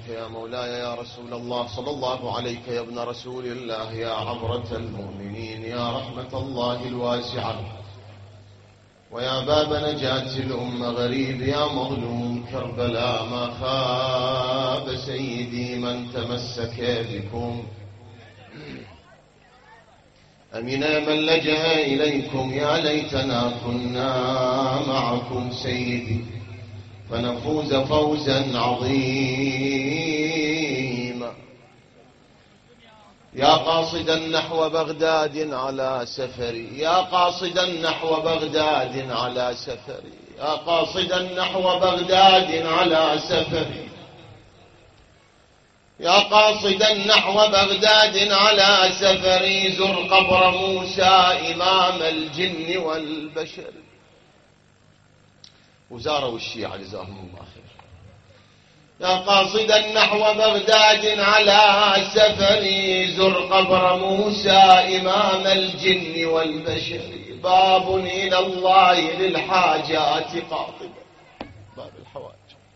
يا مولاي يا رسول الله، صلى الله عليك يا ابن رسول الله، يا عبرة المؤمنين، يا رحمة الله الواسعة، ويا باب نجاة الأمة، غريب يا مظلوم كربلاء، ما خاب سيدي من تمسك بكم، أمن من لجأ إليكم، يا ليتنا كنا معكم سيدي فنفوز فوزا عظيما. يا قاصدا نحو بغداد على سفري، يا قاصدا نحو بغداد على سفري، يا قاصدا نحو بغداد على سفري، يا قاصدا نحو بغداد على سفري، زر قبر موسى إمام الجن والبشر. وزاروا الشيعة جزاهم الله خير. يا قاصدا نحو بغداد على سفري، زر قبر موسى إمام الجن والبشر، باب إلى الله للحاجات قاطبة، باب الحوائج،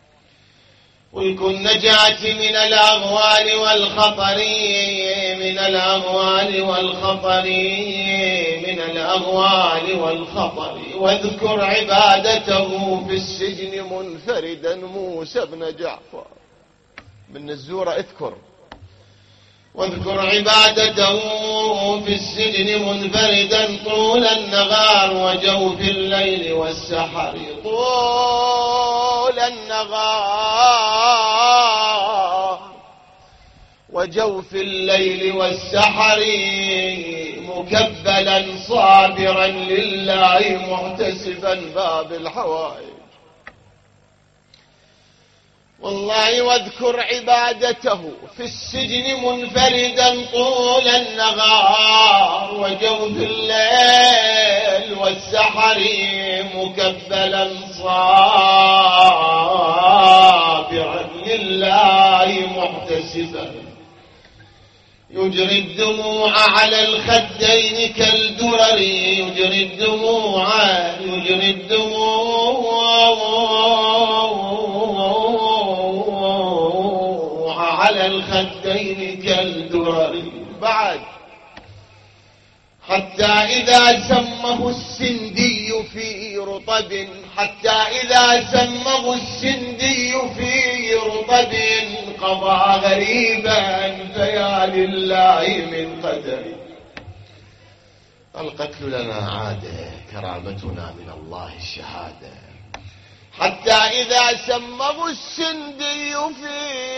ولكن نجاتي من الأغوال والخطر، من الأغوال والخطر، من الأغوال والخطر، واذكر عبادته في السجن منفردا موسى بن جعفر من الزورة، اذكر، واذكر عبادته في السجن منفردا طول النهار وجوف الليل والسحر، طول النهار وجوف الليل والسحر، مكبلا صابرا لله محتسبا باب الحوائج. والله واذكر عبادته في السجن منفردا طول النهار وجوف الليل والسحر، مكبلا صابرا لله محتسبا، يجري الدموع على الخدين كالدرر، يجري الدموع، يجري الدموع على الخدين كالدرر. بعد حتى إذا سمه السندي في رطب، حتى إذا سمه السندي في رطب، قضى غريبا فيا لله من قدر. القتل لنا عادة، كرامتنا من الله الشهادة. حتى إذا سمه السندي في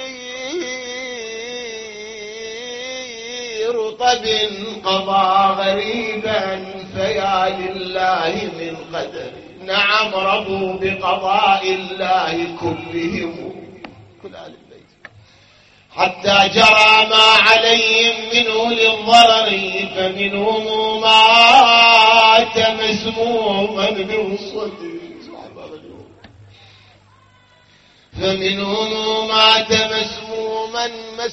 رطب، قضى غريبا فيا لله من قدر. نعم رضوا بقضاء الله كلهم، كل أهل البيت، حتى جرى ما عليهم منه للضرر، فمنهم مات مسموما بوصته، فمنهم مات مسموما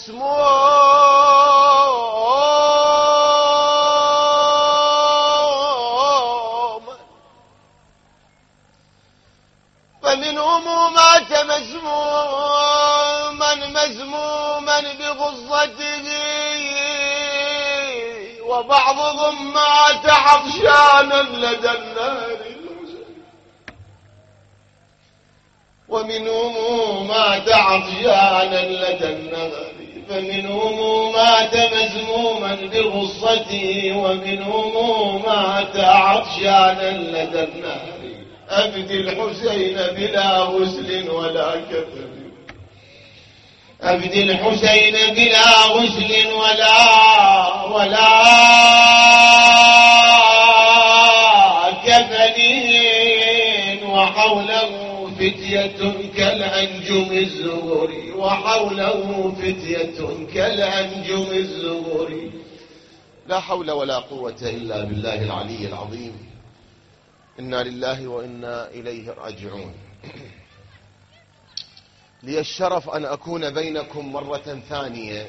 فمنهم مات مذموما بغصته، وبعضهم مات عطشانا لدى النار، ومنهم مات عطشانا لدى النار، فمنهم مات مذموما بغصته، ومنهم مات عطشانا لدى النار. أفدي الحسين بلا غسل ولا كفن، أفدي الحسين بلا غسل ولا كفن، وحوله فتية كالأنجم الزهر، وحوله فتية كالأنجم الزهر. لا حول ولا قوة إلا بالله العلي العظيم. إنا لله وإنا إليه راجعون. لي الشرف أن أكون بينكم مرة ثانية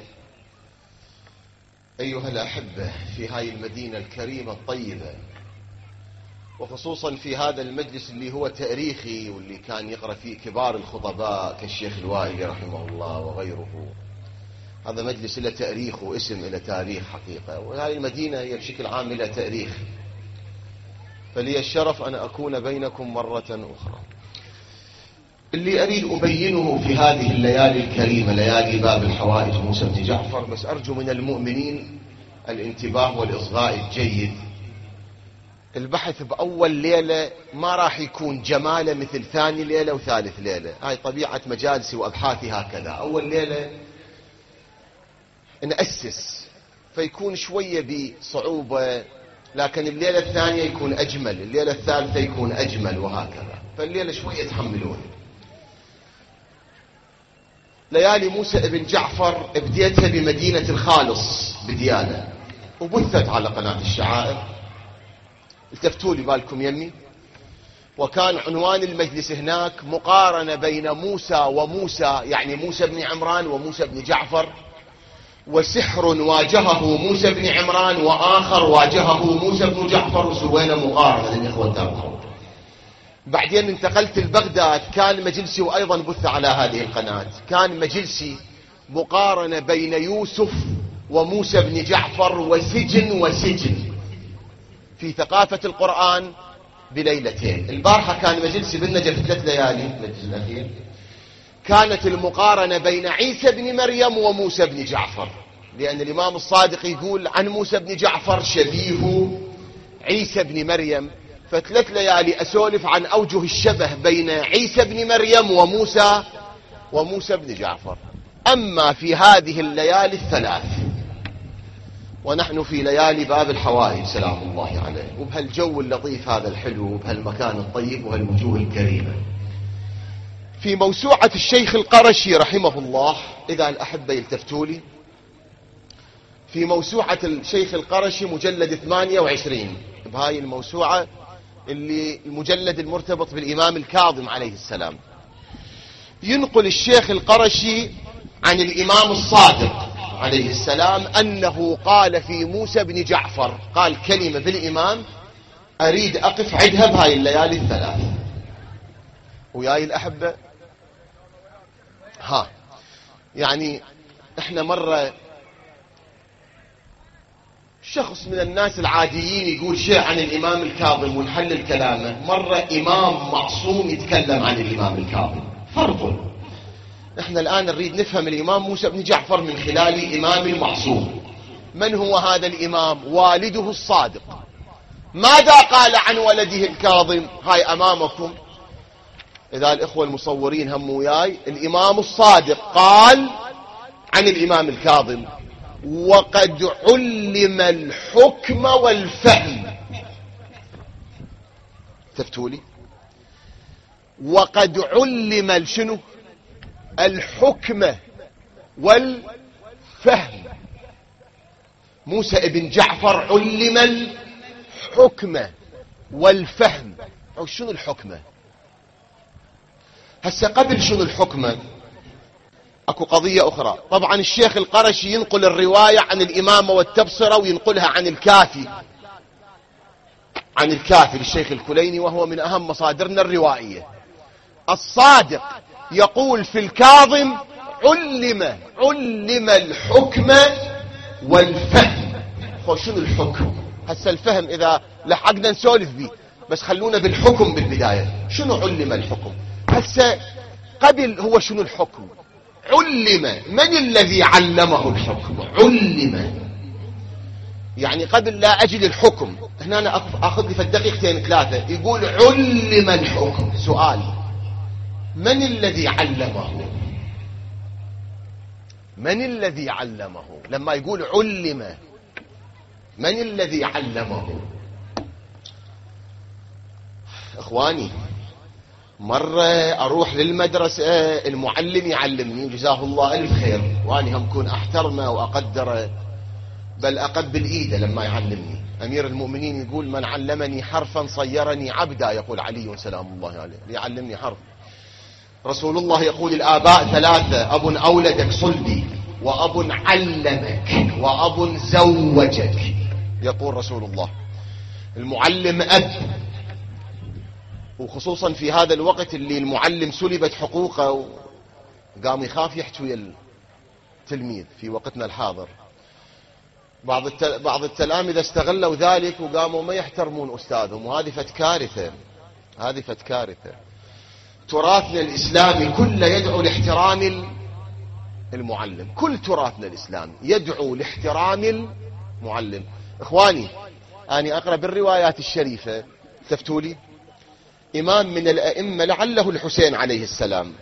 أيها الأحبة في هاي المدينة الكريمة الطيبة، وخصوصا في هذا المجلس اللي هو تاريخي، واللي كان يقرأ فيه كبار الخطباء كالشيخ الوائلي رحمه الله وغيره. هذا مجلس له تاريخ واسم، له تاريخ حقيقة، وهذه المدينة هي بشكل عام لها تاريخ. فلي الشرف أن أكون بينكم مرة أخرى. اللي أريد أبينه في هذه الليالي الكريمة، ليالي باب الحوائج موسى بن جعفر، بس أرجو من المؤمنين الانتباه والإصغاء الجيد. البحث بأول ليلة ما راح يكون جماله مثل ثاني ليلة وثالث ليلة، هاي طبيعة مجالسي وأبحاثي هكذا. أول ليلة نأسس فيكون شوية بصعوبة، لكن الليلة الثانية يكون أجمل، الليلة الثالثة يكون أجمل، وهكذا. فالليلة شوية تحملون. ليالي موسى بن جعفر بديتها بمدينة الخالص بديانة، وبثت على قناة الشعائر. التفتوا لي بالكم يمي. وكان عنوان المجلس هناك مقارنة بين موسى وموسى، يعني موسى بن عمران وموسى بن جعفر، وسحر واجهه موسى بن عمران وآخر واجهه موسى بن جعفر، وسوينا مقارنة للإخوة التابعون. بعدين انتقلت لبغداد، كان مجلسي وأيضا بث على هذه القناة، كان مجلسي مقارنة بين يوسف وموسى بن جعفر وسجن في ثقافة القرآن بليلتين. البارحة كان مجلسي بالنجف 3 ليالي، المجلس الأخير كانت المقارنة بين عيسى بن مريم وموسى بن جعفر، لأن الإمام الصادق يقول عن موسى بن جعفر شبيه عيسى بن مريم. ف3 ليالي أسولف عن أوجه الشبه بين عيسى بن مريم وموسى بن جعفر. أما في هذه الليالي الثلاث، ونحن في ليالي باب الحوائج سلام الله عليه، وبهالجو اللطيف هذا الحلو، وبهالمكان الطيب، وهالوجوه الكريمة، في موسوعة الشيخ القرشي رحمه الله، إذا الأحبة يلتفتوا لي، في موسوعة الشيخ القرشي مجلد 28، بهاي الموسوعة اللي المجلد المرتبط بالإمام الكاظم عليه السلام، ينقل الشيخ القرشي عن الإمام الصادق عليه السلام أنه قال في موسى بن جعفر، قال كلمة بالإمام أريد أقف عندها بهاي الليالي الثلاث. وياي الأحبة، يعني احنا مرة شخص من الناس العاديين يقول شيء عن الإمام الكاظم ونحلل كلامه، مرة إمام معصوم يتكلم عن الإمام الكاظم، فرق. احنا الآن نريد نفهم الإمام موسى بن جعفر من خلال إمام المعصوم. من هو هذا الإمام؟ والده الصادق. ماذا قال عن ولده الكاظم؟ هاي أمامكم، إذا الإخوة المصورين هم وياي. الإمام الصادق قال عن الإمام الكاظم: وقد علم الحكم والفهم. تفتولي، وقد علم شنو؟ الحكم والفهم. موسى بن جعفر علم الحكم والفهم. أو شنو الحكمة؟ هسه قبل شنو الحكمة اكو قضية اخرى. طبعا الشيخ القرشي ينقل الرواية عن الامامة والتبصرة، وينقلها عن الكافي للشيخ الكليني، وهو من اهم مصادرنا الروائية. الصادق يقول في الكاظم: علم الحكم والفهم. شنو الحكم؟ هسه الفهم اذا لحقنا نسولف به، بس خلونا بالحكم بالبداية. شنو علم الحكم؟ هسه قبل هو شنو الحكم؟ علم، من الذي علمه الحكم؟ علم يعني قبل لا أجل الحكم. هنا أنا أخذ لي في الدقيقتين 3. يقول علم الحكم. سؤال: من الذي علمه؟ من الذي علمه؟ لما يقول علم، من الذي علمه؟ إخواني، مرة أروح للمدرسة، المعلم يعلمني وجزاه الله ألف خير، وأنا هم كون أحترمه وأقدره، بل أقبل إيده لما يعلمني. أمير المؤمنين يقول: من علمني حرفا صيرني عبدا، يقول علي سلام الله عليه، ليعلمني حرف. رسول الله يقول: الآباء 3: أب أولدك صلبي، وأب علمك، وأب زوجك. يقول رسول الله: المعلم أب، وخصوصا في هذا الوقت اللي المعلم سلبت حقوقه وقام يخاف يحكي ويا التلميذ في وقتنا الحاضر. بعض التلامذة استغلوا ذلك وقاموا ما يحترمون أستاذهم، وهذه كارثة. هذه كارثة. تراثنا الإسلامي كله يدعو لاحترام المعلم، كل تراثنا الإسلامي يدعو لاحترام المعلم. إخواني، أنا أقرأ بالروايات الشريفة، تفتوا لي. إمام من الأئمة لعله الحسين عليه السلام،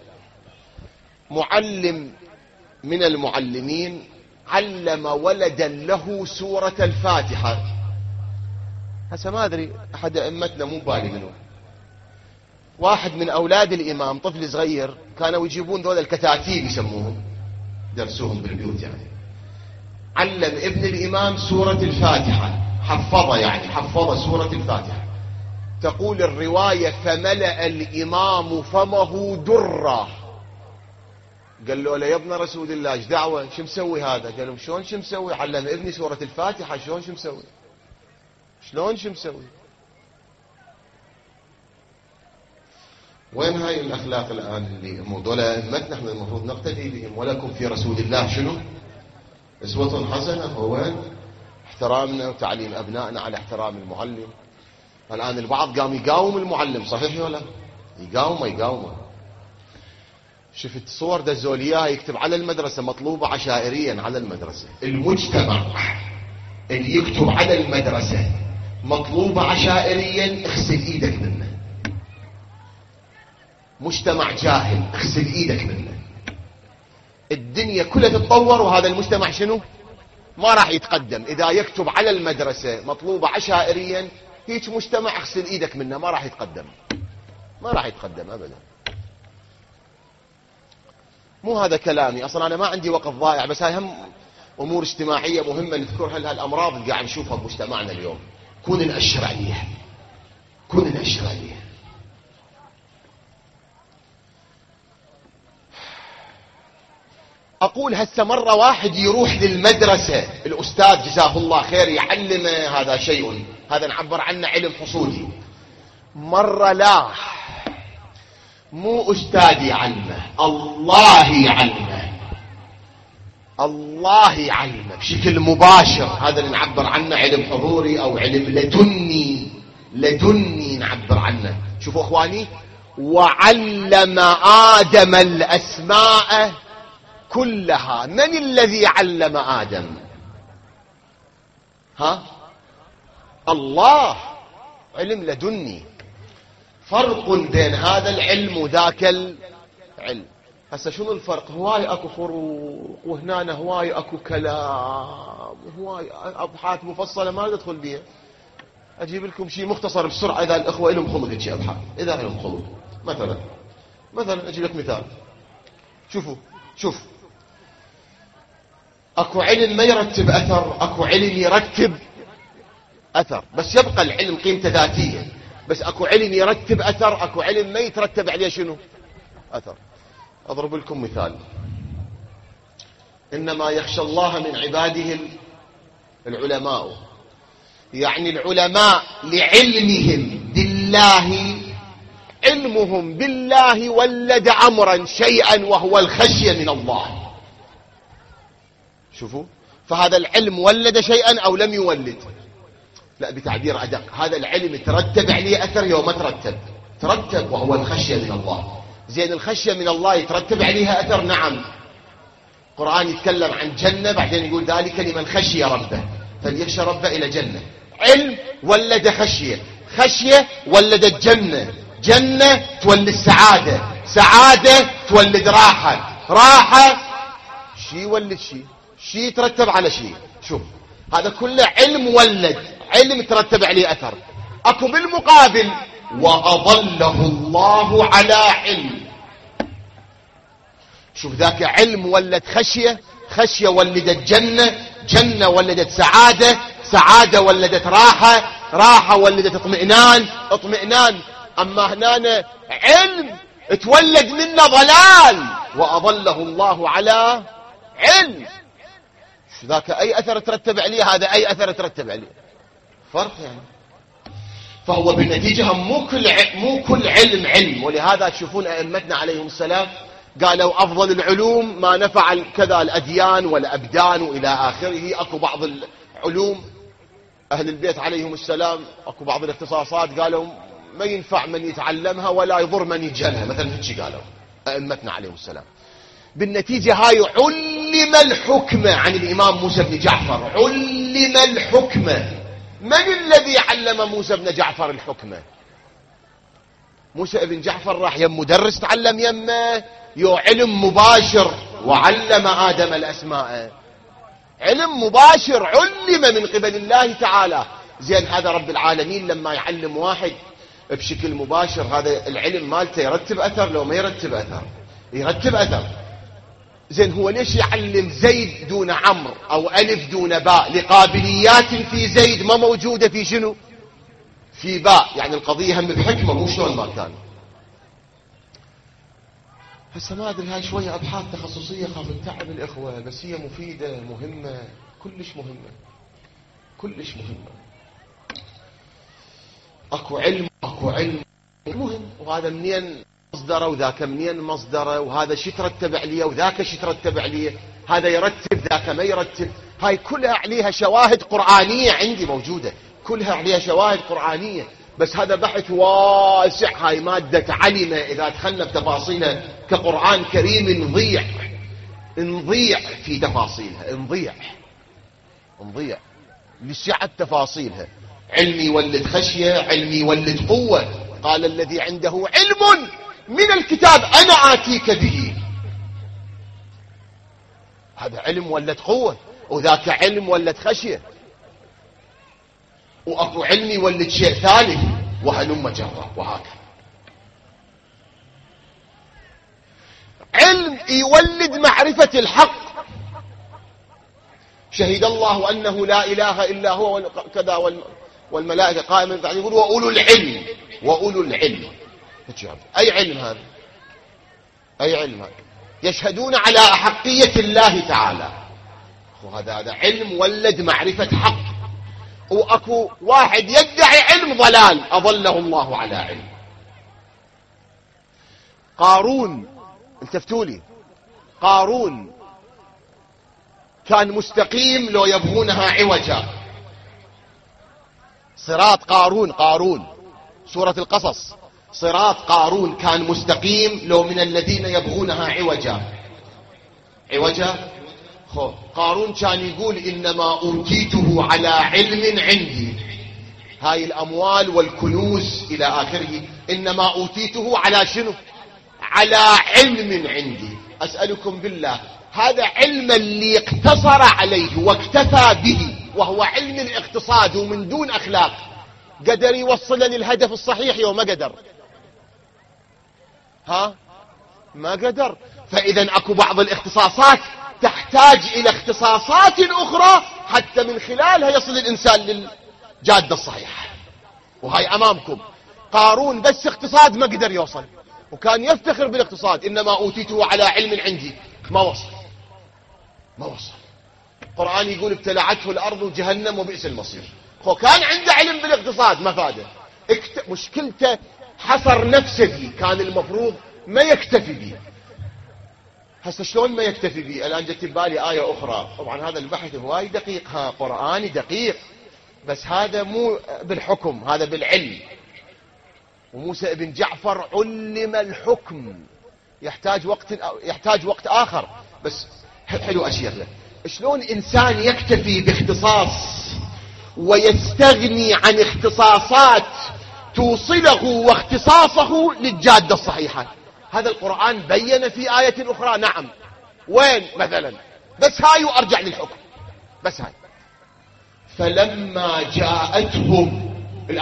معلم من المعلمين، علم ولدا له سورة الفاتحة. هسه ما أدري أحد أئمتنا مو بالي منه، واحد من أولاد الإمام طفل صغير كانوا يجيبون ذول الكتاتيب يسموهم، درسوهم بالبيوت يعني. علم ابن الإمام سورة الفاتحة، حفظه يعني حفظه سورة الفاتحة. تقول الرواية فملأ الإمام فمه درة. قال له يا ابن رسول الله ايش دعوة، شو مسوي هذا؟ قال لهم شلون شو مسوي؟ علم ابني سورة الفاتحة، شلون شو مسوي؟ شلون شو مسوي؟ وين هاي الأخلاق الآن اللي موضوع أئمتنا احنا المفروض نقتدي بهم؟ ولكم في رسول الله شنو؟ أسوة حسنة. وين احترامنا وتعليم أبنائنا على احترام المعلم؟ الآن البعض قام يقاوم المعلم، صحيح ولا؟ يقاومه. شفت صور دزولياه يكتب على المدرسة مطلوبة عشائريا على المدرسة. المجتمع اللي يكتب على المدرسة مطلوبة عشائريا اغسل ايدك منه. مجتمع جاهل اغسل ايدك منه. الدنيا كلها تتطور وهذا المجتمع شنو؟ ما راح يتقدم. اذا يكتب على المدرسة مطلوبة عشائريا، هيك مجتمع اغسل ايدك منه، ما راح يتقدم، ما راح يتقدم ابدا. مو هذا كلامي، اصلا انا ما عندي وقت ضائع، بس هاي هم امور اجتماعية مهمة نذكرها. الامراض اللي قاعد نشوفها بمجتمعنا اليوم كون نأشر عليها، كون نأشر عليها. اقول هسه مرة واحد يروح للمدرسة، الاستاذ جزاه الله خير يعلمه، هذا شيء، هذا نعبر عنه علم حصولي. مرة لا، مو استاذ يعلمه، الله يعلمه، الله يعلمه بشكل مباشر. هذا اللي نعبر عنه علم حضوري او علم لدني نعبر عنه. شوفوا اخواني، وعلم آدم الأسماء كلها. من الذي علم آدم؟ الله، علم لدني. فرق بين هذا العلم وذاك العلم. هسه شنو الفرق؟ هواي اكو فروق، وهنا هواي اكو كلام، هواي ابحاث مفصله ما ندخل بيها. اجيب لكم شيء مختصر بسرعه اذا الاخوه لهم خلق شيء ابحاث، اذا لهم خلق. مثلا اجيب لك مثال. شوف اكو علم ما يرتب اثر، اكو علم يرتب اثر، بس يبقى العلم قيمته ذاتيه. بس اكو علم يرتب اثر، اكو علم ما يترتب عليه شنو؟ اثر. اضرب لكم مثال. انما يخشى الله من عباده العلماء. يعني العلماء لعلمهم بالله، علمهم بالله ولد امرا شيئا وهو الخشيه من الله. شوفوا، فهذا العلم ولد شيئا او لم يولد؟ لا، بتعبير ادق، هذا العلم ترتب عليه اثر يوم ما ترتب وهو الخشيه من الله. زين، الخشيه من الله يترتب عليها اثر؟ نعم. القرآن يتكلم عن جنة، بعدين يقول ذلك لمن خشي ربه، فليخشى ربه إلى جنة. علم ولد خشية ولدت جنة تولد سعادة تولد راحة شيء يولد شيء يترتب على شيء. شوف، هذا كله علم ولد، علم ترتب عليه أثر. أكو بالمقابل وأضله الله على علم. شوف، ذاك علم ولد خشية ولدت جنة ولدت سعادة ولدت راحة ولدت اطمئنان. أما هنا علم اتولد منه ضلال، وأضله الله على علم. شو ذاك أي أثر ترتب عليه، هذا أي أثر ترتب عليه؟ فرق يعني. فهو بالنتيجة مو كل علم علم. ولهذا تشوفون أئمتنا عليهم السلام قالوا أفضل العلوم ما نفع كذا الأديان والأبدان وإلى آخره. أكو بعض العلوم أهل البيت عليهم السلام أكو بعض الاختصاصات قالوا ما ينفع من يتعلمها ولا يضر من يجهلها، مثلا هيك قالوا أئمتنا عليهم السلام. بالنتيجة هاي علم الحكم عن الإمام موسى بن جعفر، علم الحكم. من الذي علم موسى بن جعفر الحكم؟ موسى بن جعفر راح يم مدرس تعلم يمه، يو علم مباشر وعلم آدم الأسماء، علم مباشر علم من قبل الله تعالى. زين هذا رب العالمين لما يعلم واحد بشكل مباشر هذا العلم مالته يرتب أثر لو ما يرتب أثر؟ يرتب أثر. زين هو ليش يعلم زيد دون عمرو أو ألف دون باء لقابليات في زيد ما موجودة في شنو؟ في باء. يعني القضية هم بحكمة مو شلون ما كان. هسه ما أدري هاي شوية أبحاث تخصصية خاف تتعب الإخوة، بس هي مفيدة مهمة كلش مهمة كلش مهمة. أكو علم مهم، وهذا منين مصدره وذاك منين مصدره، وهذا شي ترتب عليه وذاك شي ترتب عليه، هذا يرتب ذاك ما يرتب. هاي كلها عليها شواهد قرآنية عندي موجودة، كلها عليها شواهد قرآنية. بس هذا بحث واسع، هاي مادة علمة إذا دخلنا بتفاصيلها كقرآن كريم نضيع في تفاصيلها، نضيع لسعة تفاصيلها. علمي يولد خشية، علمي يولد قوة. قال الذي عنده علم من الكتاب أنا آتيك به. هذا علم ولد قوة، وذاك علم ولد خشية، وأكو علم يولد شيء ثالث، وهلم جرة وهكذا. علم يولد معرفة الحق. شهد الله أنه لا إله إلا هو كذا والملائكة قائما يقول وأولو العلم. أي علم هذا؟ أي علم هذا؟ يشهدون على أحقية الله تعالى. هذا علم ولد معرفة حق. وأكو واحد يدعي علم ضلال أضله الله على علم. قارون، التفتوا لي، قارون كان مستقيم لو يبغونها عوجا. صراط قارون سورة القصص، صراط قارون كان مستقيم لو من الذين يبغونها عوجا. قارون كان يقول إنما أوتيته على علم عندي. هاي الأموال والكنوز إلى آخره إنما أوتيته على شنو؟ على علم عندي. أسألكم بالله هذا علم اللي اقتصر عليه واكتفى به وهو علم الاقتصاد ومن دون أخلاق قدر يوصلني الهدف الصحيح يوم ما قدر؟ ما قدر. فإذا أكو بعض الاختصاصات تحتاج إلى اختصاصات أخرى حتى من خلالها يصل الإنسان للجادة الصحيحة. وهاي أمامكم. قارون بس اقتصاد ما قدر يوصل، وكان يفتخر بالاقتصاد، إنما أوتيته على علم عندي. ما وصل. القرآن يقول ابتلعته الأرض وجهنم وبئس المصير. كان عنده علم بالاقتصاد ما فاده. مشكلته حصر نفسه فيه، كان المفروض ما يكتفي به. هسه شلون ما يكتفي به؟ الآن جت ببالي آية أخرى. طبعا هذا البحث هواي دقيق، قرآني دقيق، بس هذا مو بالحكم، هذا بالعلم. وموسى بن جعفر علم الحكم، يحتاج وقت آخر. بس حلو أشير له شلون إنسان يكتفي باختصاص ويستغني عن اختصاصات توصله واختصاصه للجادة الصحيحة. هذا القرآن بين في آية أخرى. نعم، وين مثلا؟ بس هاي وأرجع للحكم. بس هاي. فلما جاءتهم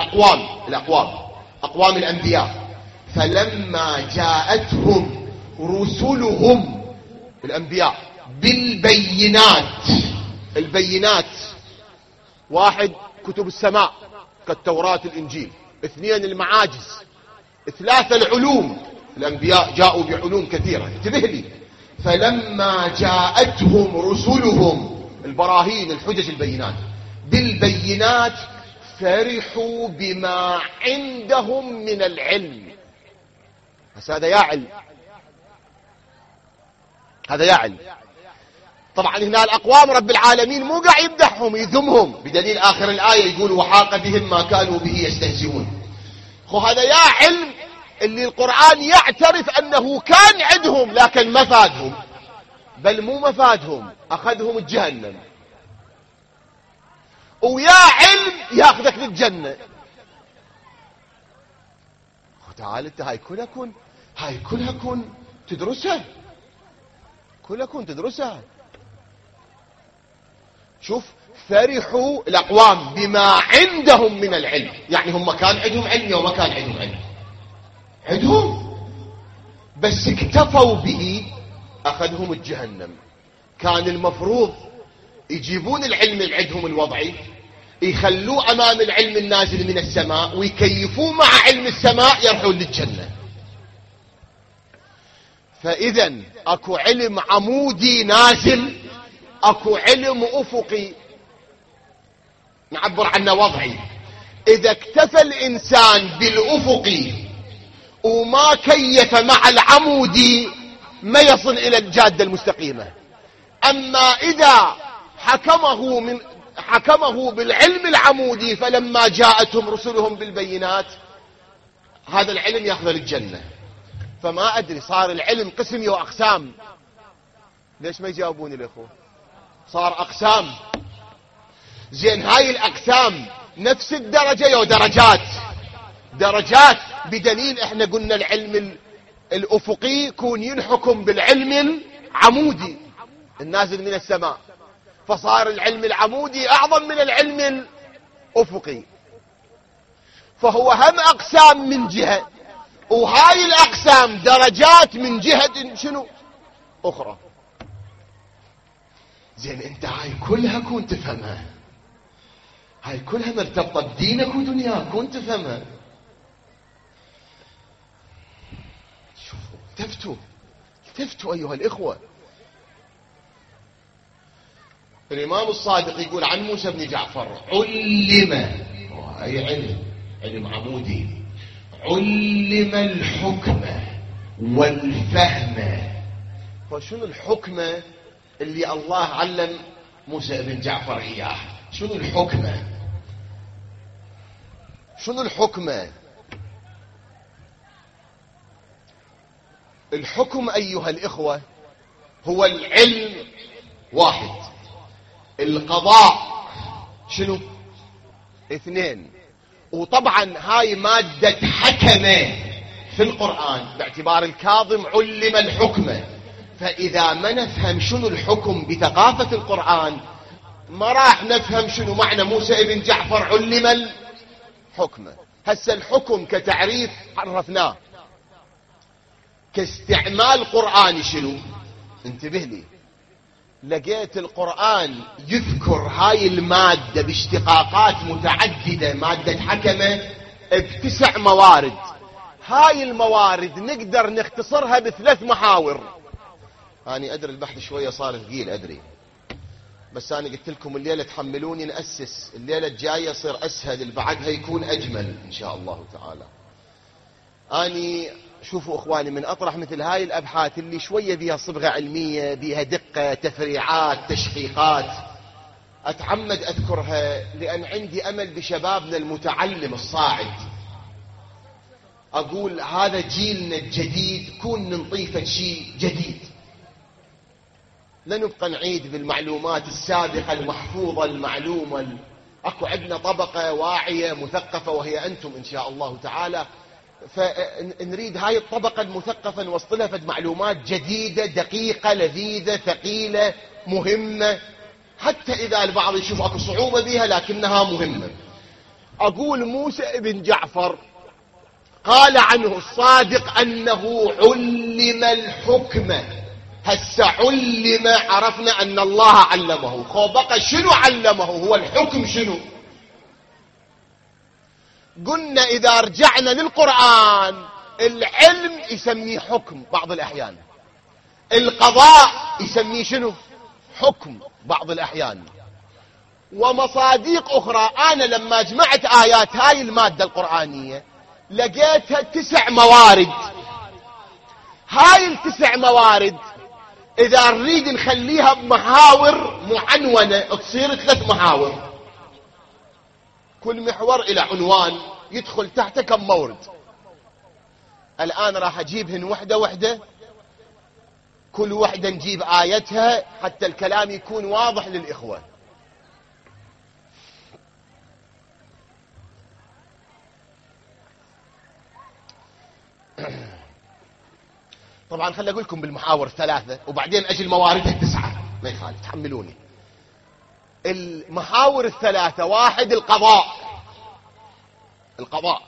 أقوام الأنبياء، فلما جاءتهم رسلهم الأنبياء بالبينات، واحد كتب السماء كالتوراة الإنجيل، اثنين المعاجز، ثلاثة العلوم. الأنبياء جاءوا بعلوم كثيرة. انتبه لي. فلما جاءتهم رسلهم البراهين الحجج البينات بالبينات فرحوا بما عندهم من العلم. بس هذا يا علم، هذا يا علم. طبعا هنا الأقوام رب العالمين مو قاعد يمدحهم يذمهم، بدليل آخر الآية يقول وحاق بهم ما كانوا به يستهزئون. هذا يا علم اللي القرآن يعترف أنه كان عندهم لكن ما فادهم، بل مو مفادهم، أخذهم الجهنم. ويا علم ياخذك للجنة. تعال انت هاي كلها كن تدرسها، كلها كن تدرسها. شوف، فرحوا الأقوام بما عندهم من العلم، يعني هم كان عندهم علم وما كان عندهم علم، عندهم بس اكتفوا به أخذهم الجهنم. كان المفروض يجيبون العلم اللي عندهم الوضعي، يخلوه أمام العلم النازل من السماء، ويكيفوه مع علم السماء، يرحون للجنة. فإذا أكو علم عمودي نازل، أكو علم أفقي نعبر عنه وضعي. إذا اكتفى الإنسان بالأفقي وما كيف مع العمودي ما يصل إلى الجادة المستقيمة. أما إذا حكمه بالعلم العمودي، فلما جاءتهم رسلهم بالبينات هذا العلم يأخذ للجنة. فما أدري، صار العلم قسم وأقسام. ليش ما يجاوبوني الأخوة؟ صار أقسام. زين، هاي الأقسام نفس الدرجة يا درجات، بدليل احنا قلنا العلم الأفقي يكون ينحكم بالعلم العمودي النازل من السماء، فصار العلم العمودي أعظم من العلم الأفقي. فهو هم أقسام من جهة، وهاي الأقسام درجات من جهة شنو أخرى. زين، انت هاي كلها كنت تفهمها، هاي كلها مرتبطة بدينك ودنياك، كنت تفهمها. شوفوا، التفتوا أيها الإخوة. الإمام الصادق يقول عن موسى بن جعفر: علم، أي علم عمودي، علم الحكم والفهم. فشنو الحكمة اللي الله علم موسى بن جعفر إياه؟ شنو الحكمة؟ شنو الحكمة؟ الحكم أيها الإخوة هو العلم واحد، القضاء شنو؟ اثنين. وطبعا هاي مادة حكمة في القرآن، باعتبار الكاظم علم الحكمة. فإذا ما نفهم شنو الحكم بثقافة القرآن، ما راح نفهم شنو معنى موسى بن جعفر علم الحكمة. هسه الحكم كتعريف عرفناه، كاستعمال قرآني شنو؟ انتبه لي، لقيت القرآن يذكر هاي المادة باشتقاقات متعددة، مادة حكمة، ب9 موارد. هاي الموارد نقدر نختصرها ب3 محاور. أنا أدري البحث شوية صار ثقيل أدري، بس أنا قلت لكم الليلة تحملوني نأسس، الليلة الجاية يصير أسهل، اللي بعدها يكون أجمل إن شاء الله تعالى. أني شوفوا إخواني، من أطرح مثل هاي الأبحاث اللي شوية بيها صبغة علمية، بيها دقة، تفريعات، تشقيقات، أتعمد أذكرها لأن عندي أمل بشبابنا المتعلم الصاعد. أقول هذا جيلنا الجديد كون نضيفه شيء جديد، لا نبقى نعيد بالمعلومات السابقة المحفوظة المعلومة. أكو عندنا طبقة واعية مثقفة وهي أنتم إن شاء الله تعالى، فنريد هاي الطبقة المثقفة نوصلها في معلومات جديدة دقيقة لذيذة ثقيلة مهمة، حتى إذا البعض يشوف أكو صعوبة بها لكنها مهمة. أقول موسى بن جعفر قال عنه الصادق أنه علم الحكمة. هسه علم، عرفنا أن الله علمه، بقى شنو علمه؟ هو الحكم شنو؟ قلنا إذا رجعنا للقرآن العلم يسميه حكم بعض الأحيان، القضاء يسميه شنو؟ حكم بعض الأحيان، ومصاديق أخرى. أنا لما جمعت آيات هاي المادة القرآنية لقيتها 9 موارد. هاي ال9 موارد إذا نريد نخليها بمحاور معنونة تصير 3 محاور، كل محور إلى عنوان يدخل تحته كم مورد. الآن راح أجيبهن وحدة وحدة، كل وحدة نجيب آيتها حتى الكلام يكون واضح للإخوة. طبعا خلي أقول لكم بالمحاور 3 وبعدين أجي الموارد 9، ما يخالف تحملوني. المحاور 3: 1 القضاء،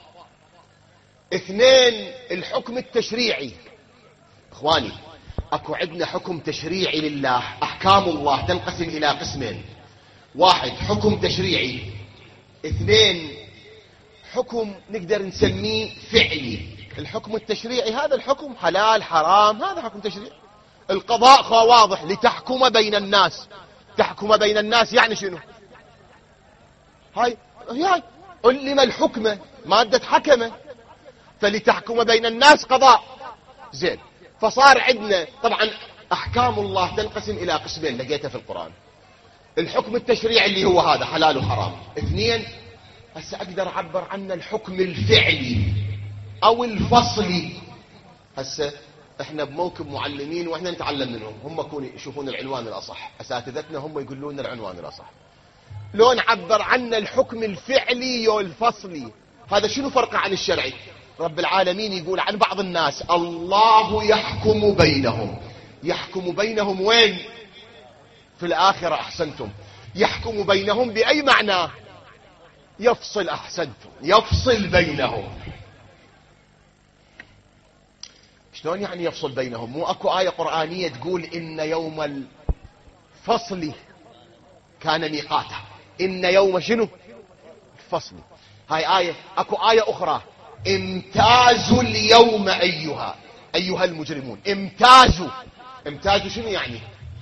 2 الحكم التشريعي. اخواني اكو عندنا حكم تشريعي لله، احكام الله تنقسم الى قسمين: 1 حكم تشريعي، 2 حكم نقدر نسميه فعلي. الحكم التشريعي هذا الحكم حلال حرام، هذا حكم تشريعي. القضاء واضح: لتحكم بين الناس. تحكم بين الناس يعني شنو؟ هاي علم الحكمة مادة حكمة، فلتحكم بين الناس قضاء. زين، فصار عندنا طبعا احكام الله تنقسم الى قسمين لقيتها في القرآن: الحكم التشريعي اللي هو هذا حلال وحرام، 2 هسه اقدر اعبر عنه الحكم الفعلي او الفصلي. هسه احنا بموكب معلمين واحنا نتعلم منهم، هم يكونوا يشوفون العنوان الاصح، اساتذتنا هم يقولون العنوان الاصح. لو نعبر عنه الحكم الفعلي والفصلي، هذا شنو فرقه عن الشرعي؟ رب العالمين يقول عن بعض الناس: الله يحكم بينهم. يحكم بينهم وين؟ في الآخرة. أحسنتم. يحكم بينهم بأي معنى؟ يفصل. أحسنتم، يفصل بينهم. شلون يعني يفصل بينهم؟ مو أكو آية قرآنية تقول إن يوم الفصل كان ميقاتا؟ إن يوم شنو؟ الفصل. هاي آية. أكو آية أخرى: امتازوا اليوم أيها المجرمون. امتازوا شنو يعني؟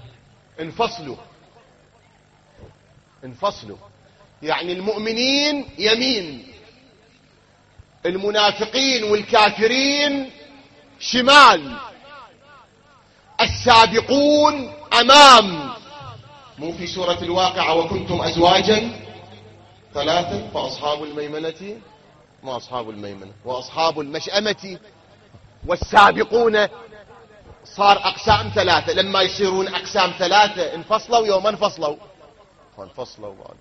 انفصلوا يعني المؤمنين يمين، المنافقين والكافرين شمال، السابقون أمام. مو في سورة الواقعة: وكنتم أزواجا 3 فأصحاب الميمنة ما أصحاب الميمنة وأصحاب المشأمة والسابقون. صار أقسام 3، لما يصيرون أقسام 3 انفصلوا يوم انفصلوا بعد.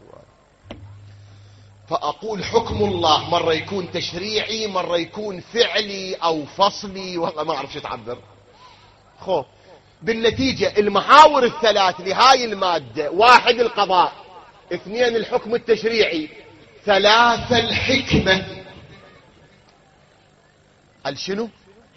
فأقول حكم الله مرة يكون تشريعي، مرة يكون فعلي أو فصلي، والله ما أعرف شو تعبر. بالنتيجة المحاور 3 لهاي المادة: 1 القضاء، 2 الحكم التشريعي، 3 الحكمة. شنو؟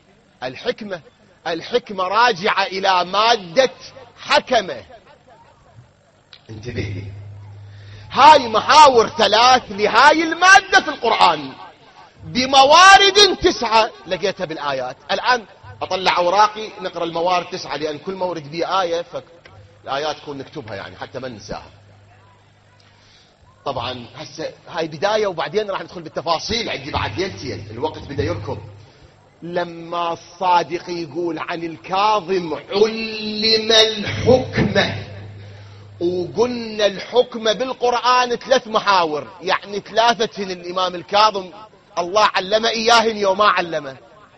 الحكمة راجعة إلى مادة حكمة. انتبه لي، هاي محاور 3 لهاي المادة في القرآن بموارد 9 لقيتها بالآيات. الآن أطلع أوراقي نقرأ الموارد 9، لأن كل مورد بيه آية، فالآيات تكون نكتبها يعني حتى ما ننساها. طبعا هسه هاي بداية وبعدين راح ندخل بالتفاصيل، عندي بعد ليلتين الوقت بدأ يركض. لما الصادق يقول عن الكاظم علم الحكمة، وقلنا الحكمة بالقرآن 3 محاور، يعني 3 الإمام الكاظم الله علم إياهن يوم ما علمه.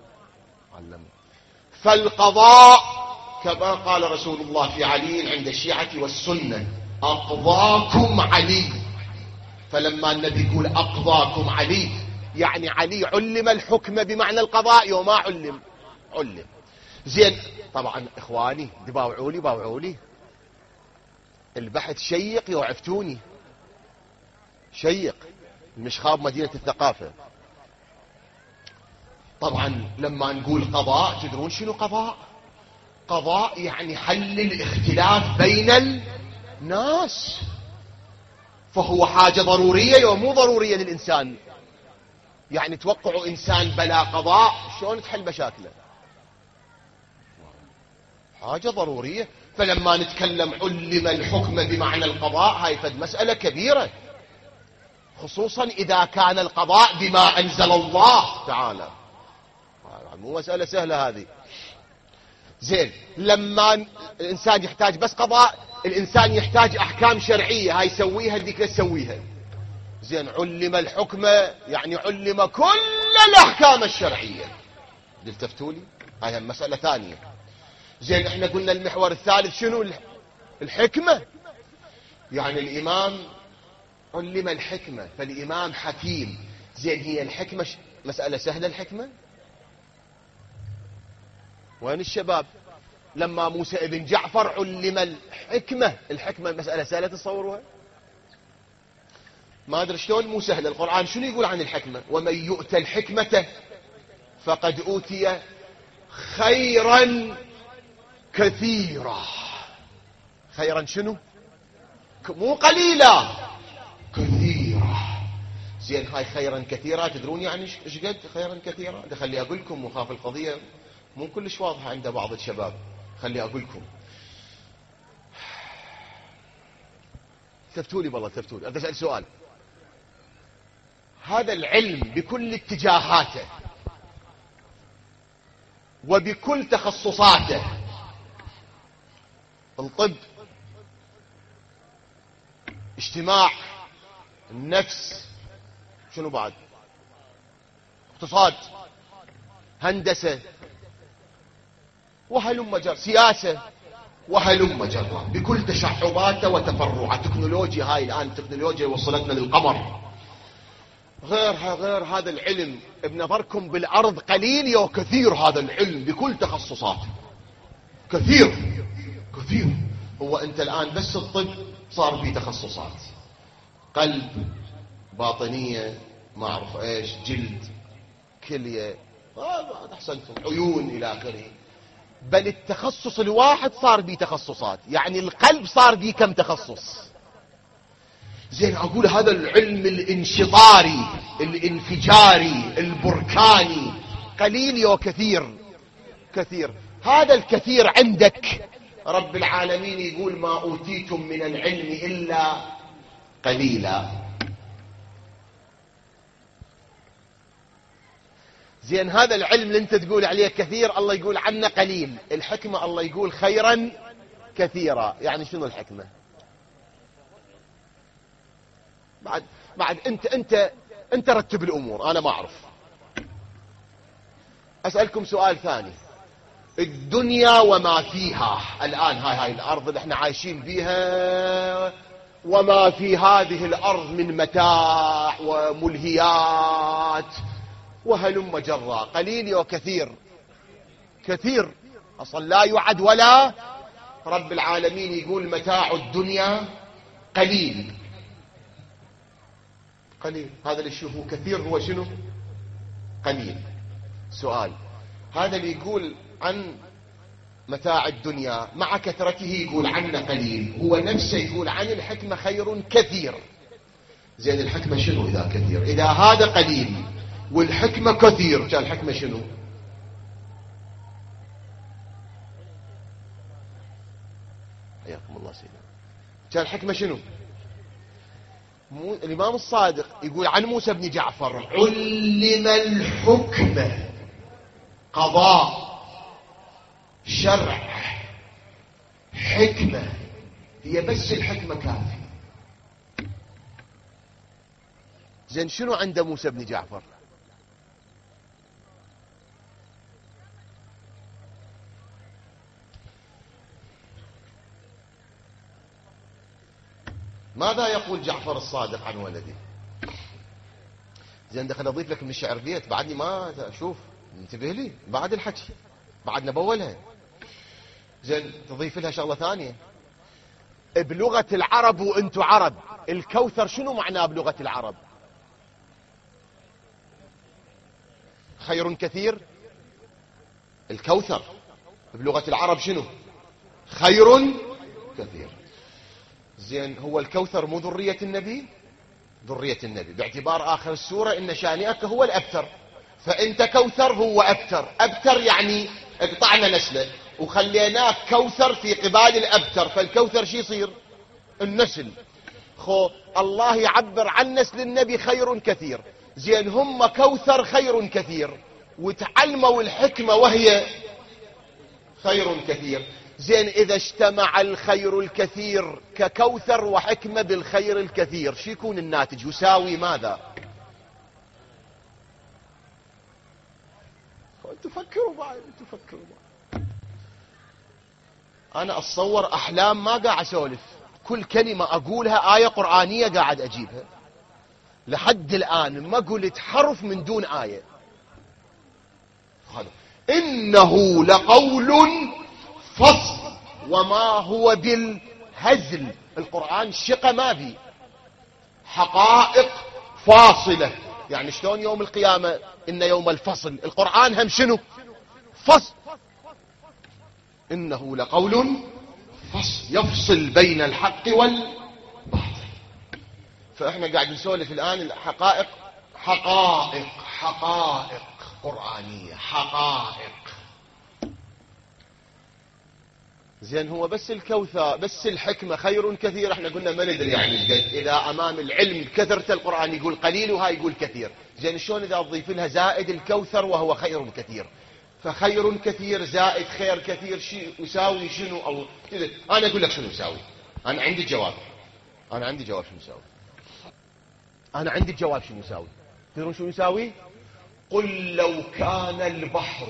فالقضاء كما قال رسول الله في علي عند الشيعة والسنة: أقضاكم علي. فلما النبي يقول أقضاكم علي يعني علي علم الحكمة بمعنى القضاء يوم ما علم. زين، طبعا إخواني باوعوا لي البحث شيق يوعفتوني. شيق المشخاب مدينة الثقافة. طبعا لما نقول قضاء تدرون شنو قضاء؟ قضاء يعني حل الاختلاف بين الناس، فهو حاجة ضرورية ومو ضرورية للإنسان. يعني توقعوا إنسان بلا قضاء شلون تحل مشاكله؟ حاجة ضرورية. فلما نتكلم علم الحكم بمعنى القضاء، هاي فد مسألة كبيرة، خصوصا إذا كان القضاء بما أنزل الله تعالى، مو مسألة سهلة هذه. زين، لما الإنسان يحتاج بس قضاء، الإنسان يحتاج أحكام شرعية، هاي يسويها ديك لا تسويها. زين، علم الحكم يعني علم كل الأحكام الشرعية. التفتوا لي، هاي مسألة ثانية. زين، احنا قلنا المحور الثالث شنو؟ الحكمة. يعني الإمام علم الحكمة، فالإمام حكيم. زين، هي الحكمة مسألة سهلة الحكمة؟ وين الشباب؟ لما موسى ابن جعفر علم الحكمة مسألة سهلة تصوروها؟ ما أدري شلون مو سهلة. القرآن شنو يقول عن الحكمة؟ ومن يؤت الحكمة فقد أوتي خيرا كثيرا. خيرا شنو؟ مو قليلا، كثيرا. زين، هاي خيرا كثيرا تدرون يعني ايش قد خيرا كثيرا؟ ده خلي اقول لكم، وخاف القضيه مو كلش واضحه عند بعض الشباب، خلي اقول لكم. تفتوا لي والله، تفتوا لي. اسال سؤال. هذا العلم بكل اتجاهاته وبكل تخصصاته، الطب، اجتماع، النفس، شنو بعد، اقتصاد، هندسة، وهلم جر، سياسة، وهلم جرا، بكل تشعباته وتفرعاته. تكنولوجيا، هاي الآن التكنولوجيا وصلتنا للقمر. غير هذا العلم بنظركم بالأرض قليل يا كثير. هذا العلم بكل تخصصاته كثير كثير. هو أنت الآن بس الطب صار فيه تخصصات، قلب، باطنية، ما أعرف إيش، جلد، كلية، أحسنتم، عيون، إلى آخره. بل التخصص الواحد صار بيه تخصصات. يعني القلب صار بيه كم تخصص. زين، أقول هذا العلم الانشطاري، الانفجاري، البركاني، قليل يا كثير كثير. هذا الكثير عندك رب العالمين يقول ما أوتيتم من العلم إلا قليلا. زين، هذا العلم اللي انت تقول عليه كثير، الله يقول عنه قليل. الحكمة الله يقول خيرا كثيرا. يعني شنو الحكمة؟ بعد انت رتب الامور، انا ما اعرف. اسألكم سؤال ثاني. الدنيا وما فيها الآن، هاي الأرض اللي احنا عايشين بيها، وما في هذه الأرض من متاع وملهيات وهلم جرا، قليل وكثير؟ كثير أصلا لا يعد ولا. رب العالمين يقول متاع الدنيا قليل. قليل، هذا اللي تشوفوه كثير هو شنو؟ قليل. سؤال، هذا اللي يقول عن متاع الدنيا مع كثرته يقول عنه قليل، هو نفسه يقول عن الحكمة خير كثير. زين، الحكمة شنو إذا كثير؟ إذا هذا قليل والحكمة كثير، كان الحكمة شنو؟ حياكم الله سيدنا. كان الحكمة شنو؟ الإمام الصادق يقول عن موسى بن جعفر علم الحكم، قضاء، شرع، حكمة. هي بس الحكمة كافية. زين، شنو عند موسى بن جعفر؟ ماذا يقول جعفر الصادق عن ولده؟ زين، دخل اضيف لك من الشعر بيت، بعدني ما اشوف، انتبه لي بعد الحكي، بعدنا بولها. زين، تضيف لها شغله ثانيه. بلغه العرب، وانتم عرب، الكوثر شنو معناه بلغه العرب؟ خير كثير. الكوثر بلغه العرب شنو؟ خير كثير. زين، هو الكوثر مو ذريه النبي؟ ذريه النبي، باعتبار اخر السوره ان شانئك هو الابتر، فانت كوثر هو ابتر. ابتر يعني اقطعنا نسله. وخليناه كوثر في قبال الأبتر، فالكوثر شي يصير؟ النسل. الله يعبر عن نسل النبي خير كثير، زين هم كوثر خير كثير، وتعلموا الحكمة وهي خير كثير. زين إذا اجتمع الخير الكثير ككوثر وحكمة بالخير الكثير، شو يكون الناتج؟ يساوي ماذا؟ تفكروا معي، تفكروا معي. أنا أتصور أحلام، ما قاعد أسولف، كل كلمة أقولها آية قرآنية قاعد أجيبها. لحد الآن ما قلت حرف من دون آية. إنه لقول فصل وما هو بالهزل. القرآن شقة ما بي، حقائق فاصلة. يعني شلون يوم القيامة إن يوم الفصل، القرآن هم شنو؟ فصل. إنه لقول فصل يفصل بين الحق والباطل. فإحنا قاعد نسولف الآن الحقائق، حقائق قرآنية، حقائق. زين هو بس الكوثر، بس الحكمة خير كثير. احنا قلنا ما ندري يعني قد إذا أمام العلم كثرة القرآن يقول قليل وهاي يقول كثير. زين شلون إذا تضيف لها زائد الكوثر وهو خير كثير؟ فخير كثير زائد خير كثير شيء يساوي شنو؟ أو أنا أقول لك شنو يساوي. أنا عندي الجواب، أنا عندي جواب شنو يساوي. أنا عندي الجواب شنو يساوي. تدرون شنو يساوي؟ قل لو كان البحر،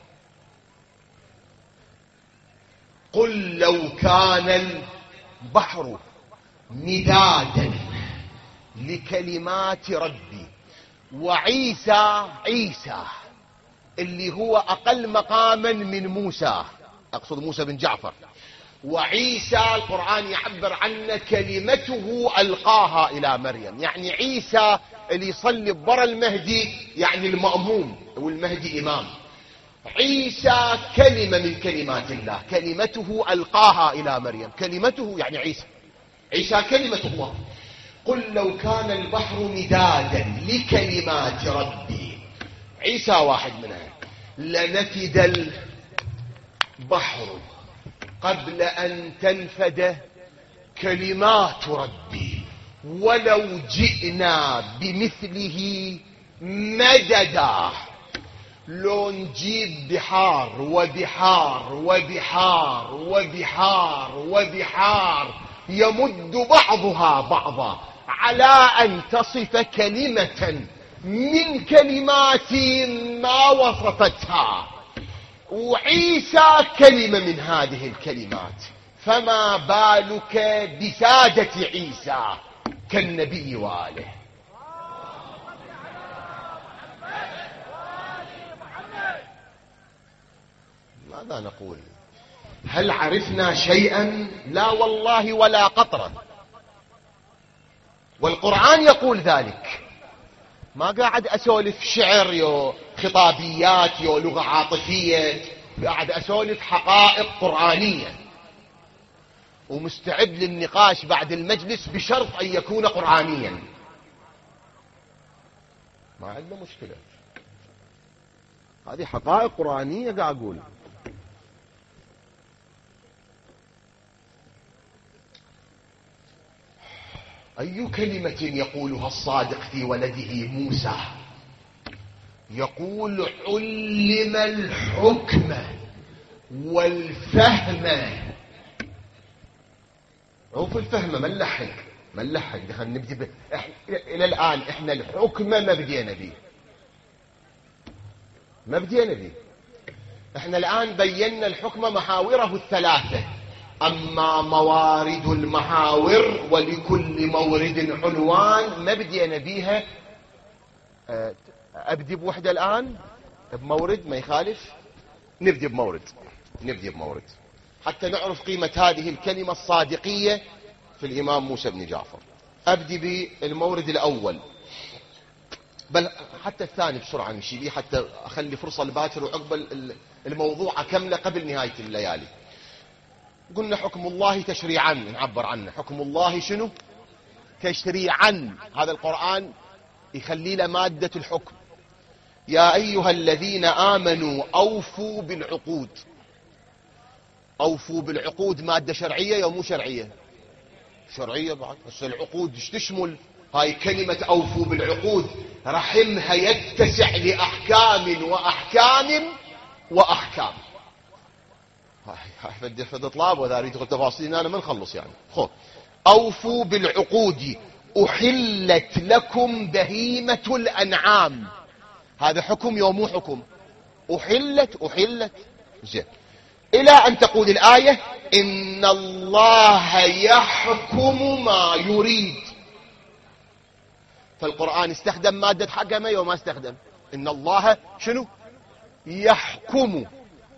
قل لو كان البحر مدادا لكلمات ربي، وعيسى، عيسى اللي هو أقل مقاما من موسى، أقصد موسى بن جعفر، وعيسى القرآن يعبر عنه كلمته ألقاها إلى مريم. يعني عيسى اللي يصلي برا المهدي، يعني المأموم والمهدي إمام. عيسى كلمة من كلمات الله، كلمته ألقاها إلى مريم. كلمته يعني عيسى، عيسى كلمة الله. قل لو كان البحر مدادا لكلمات ربي، عيسى واحد منها، لنفد البحر قبل أن تنفد كلمات ربي ولو جئنا بمثله مددا. لو نجيب بحار وبحار وبحار وبحار وبحار يمد بعضها بعضا على أن تصف كلمة من كلمات ما وصفتها، وعيسى كلمة من هذه الكلمات، فما بالك بسادة عيسى كالنبي وآله. ماذا نقول؟ هل عرفنا شيئا؟ لا والله ولا قطرة. والقرآن يقول ذلك. ما قاعد أسولف شعر يو خطابيات يو لغة عاطفية، قاعد أسولف حقائق قرآنية، ومستعد للنقاش بعد المجلس بشرط أن يكون قرآنيا. ما عندنا مشكلة، هذه حقائق قرآنية قاعد أقول. أي كلمة يقولها الصادق في ولده موسى؟ يقول علم الحكم والفهم. عوف الفهم ما نلحق خلينا نبدي إلى الآن إحنا الحكم ما بدينا به. إحنا الآن بينا الحكم محاوره الثلاثة، أما موارد المحاور ولكل مورد عنوان ما بدينا بيها. أبدي بوحدة الآن بمورد ما يخالف، نبدي بمورد حتى نعرف قيمة هذه الكلمة الصادقية في الإمام موسى بن جعفر. أبدي بالمورد الأول، بل حتى الثاني بسرعة نمشي به حتى أخلي فرصة لباكر وعقبل الموضوع أكمله قبل نهاية الليالي. قلنا حكم الله تشريعا، نعبر عنه حكم الله شنو؟ تشريعا. هذا القرآن يخلي له مادة الحكم. يا أيها الذين آمنوا أوفوا بالعقود. أوفوا بالعقود مادة شرعية يا مو شرعية؟ شرعية بعد. بس العقود ايش تشمل؟ هاي كلمة أوفوا بالعقود رحمها يتسع لأحكام وأحكام وأحكام. هاي فد طلاب وإذا أريد تفاصيل أنا ما نخلص يعني. خذ أوفوا بالعقود أحلت لكم بهيمة الأنعام. هذا حكم يوم مو حكم؟ أحلت زين. إلى أن تقول الآية إن الله يحكم ما يريد. فالقرآن استخدم مادة حكم وما استخدم. إن الله شنو؟ يحكم.